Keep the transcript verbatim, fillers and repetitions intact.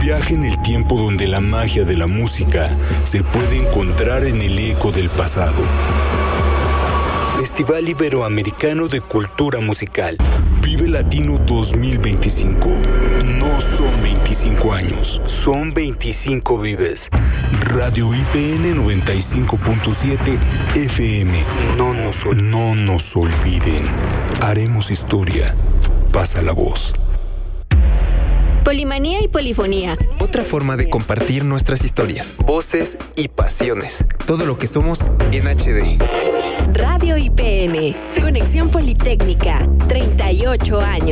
viaje en el tiempo donde la magia de la música se puede encontrar en el eco del pasado. Festival Iberoamericano de Cultura Musical. Vive Latino dos mil veinticinco. No son veinticinco años, son veinticinco vives. Radio I P N noventa y cinco punto siete F M. No nos, no nos olviden. Haremos historia. Pasa la voz. Polimanía y polifonía. Otra forma de compartir nuestras historias, voces y pasiones. Todo lo que somos en H D. Radio I P N. Conexión Politécnica. treinta y ocho años.